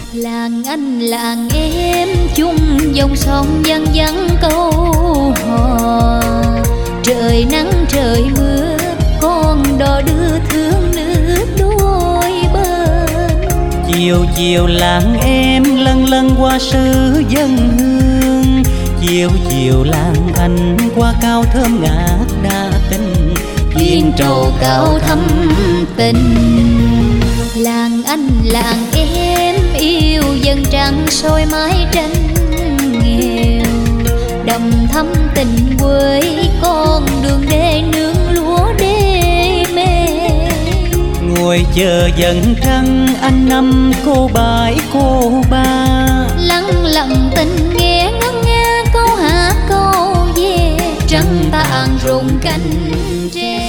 Làng anh làng em chung dòng sông văng vẳng câu hò. Trời nắng trời mưa con đò đưa thương nước đôi bên. Chiều chiều làng em lân lân qua sư dân hương. Chiều chiều làng anh qua cao thơm ngát đa tình. Duyên trầu cao thắm tình. Làng anh làng em yêu dân trăng soi mái tranh nghèo. Đầm thắm tình quê con đường đê nương lúa đê mê. Ngồi chờ dần trăng anh năm cô bãi cô ba. Lặng lặng tình nghe ngân nga câu hát câu về. Trăng tàn rụng cánh tre.